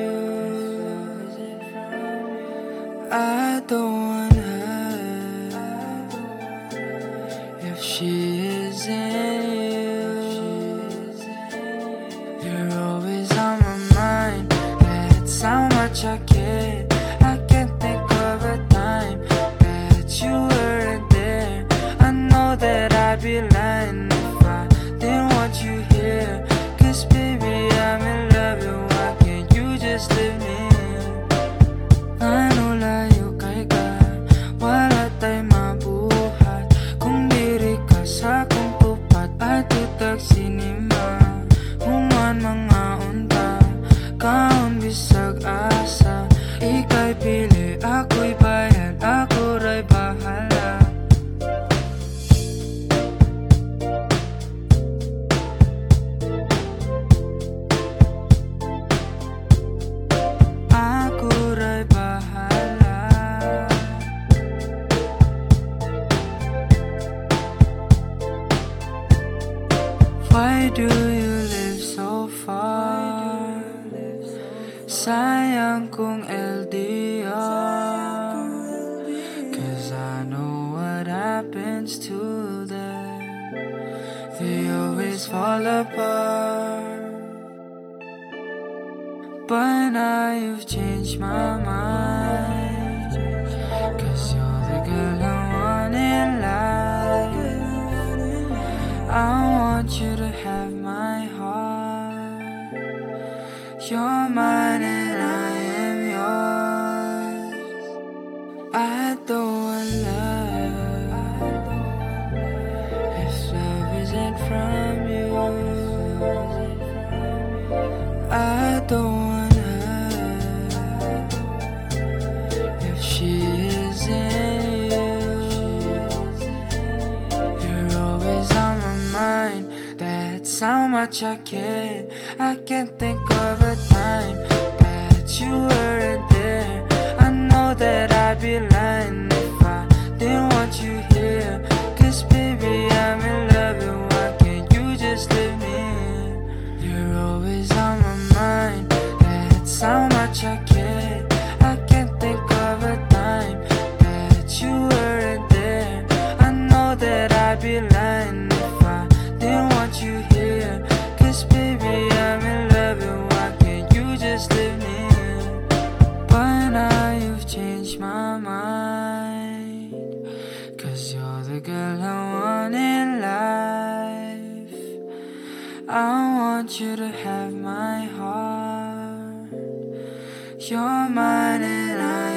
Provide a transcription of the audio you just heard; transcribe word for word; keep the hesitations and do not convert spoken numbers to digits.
I don't want her if she isn't you. You're always on my mind. That's how much I care. I can't think of a time that you weren't there. I know that I'd be lying if I didn't want you here. Cause baby, I'm in love, and why can't you just leave me? Ano layo kay ka, wala tayo mabuhat kung diri ka sa akong tupat at tutag sinima. Human mga unta, kaon bisag asa. Ika'y pili, ako'y bayan, ako ra'y bahala. Ako ra'y bahala. Why do you live so far? Sayang kung L D R. Cause I know what happens to them. They always fall apart. But now you've changed my mind. Cause you're the girl I want in life. I want you to have my heart. You're mine and I am yours. I don't want love if love isn't from you. I don't want her if she isn't you. You're always on my mind. That's how much I care. I can't think of a time that you weren't there. I know that I'd be lying if I didn't want you here. Cause baby, I'm in love, and why can't you just leave me? You're always on my mind. That's how much I care. I can't think of a time that you weren't there. I know that I'd be lying if I didn't want you here. Cause baby, I'm in love, and why can't you just leave me? But now you've changed my mind. Cause you're the girl I want in life. I want you to have my heart. You're mine and I